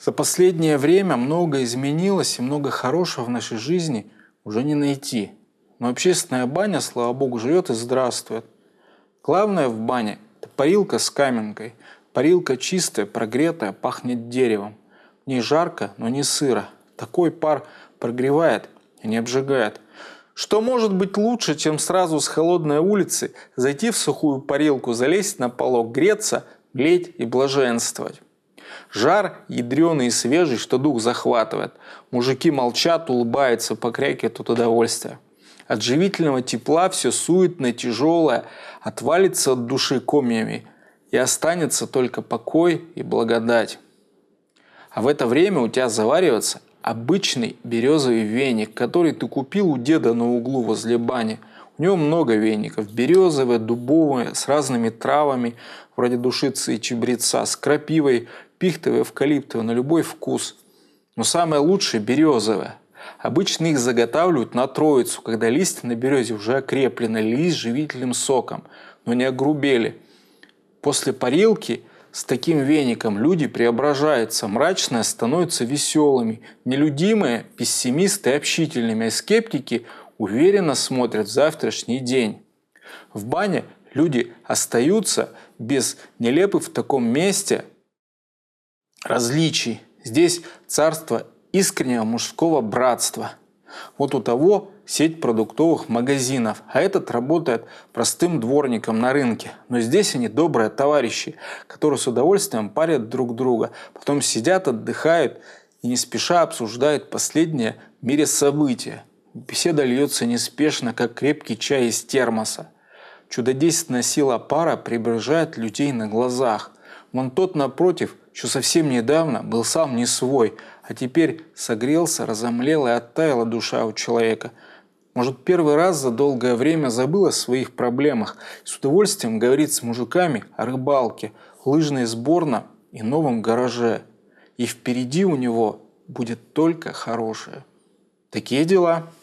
За последнее время много изменилось, и много хорошего в нашей жизни уже не найти. Но общественная баня, слава богу, живет и здравствует. Главное в бане – это парилка с каменкой. Парилка чистая, прогретая, пахнет деревом. В ней жарко, но не сыро. Такой пар прогревает и не обжигает. Что может быть лучше, чем сразу с холодной улицы зайти в сухую парилку, залезть на полок, греться, греть и блаженствовать? Жар ядреный и свежий, что дух захватывает. Мужики молчат, улыбаются, покрякивают от удовольствия. От живительного тепла все суетное, тяжелое отвалится от души комьями, и останется только покой и благодать. А в это время у тебя заваривается обычный березовый веник, который ты купил у деда на углу возле бани. У него много веников. Березовые, дубовые, с разными травами, вроде душицы и чабреца, с крапивой, пихтовые, эвкалиптовые, на любой вкус. Но самое лучшее – березовые. Обычно их заготавливают на Троицу, когда листья на березе уже окреплены, лились живительным соком, но не огрубели. После парилки с таким веником люди преображаются, мрачные становятся веселыми, нелюдимые – пессимисты и общительными, а скептики уверенно смотрят в завтрашний день. В бане люди остаются без нелепых в таком месте различий. Здесь царство искреннего мужского братства. Вот у того сеть продуктовых магазинов, а этот работает простым дворником на рынке. Но здесь они добрые товарищи, которые с удовольствием парят друг друга, потом сидят, отдыхают и не спеша обсуждают последние в мире события. Беседа льется неспешно, как крепкий чай из термоса. Чудодейственная сила пара приближает людей на глазах. Вон тот напротив, что совсем недавно был сам не свой, а теперь согрелся, разомлел и оттаяла душа у человека. Может, первый раз за долгое время забыл о своих проблемах и с удовольствием говорит с мужиками о рыбалке, лыжной сборной и новом гараже. И впереди у него будет только хорошее. Такие дела.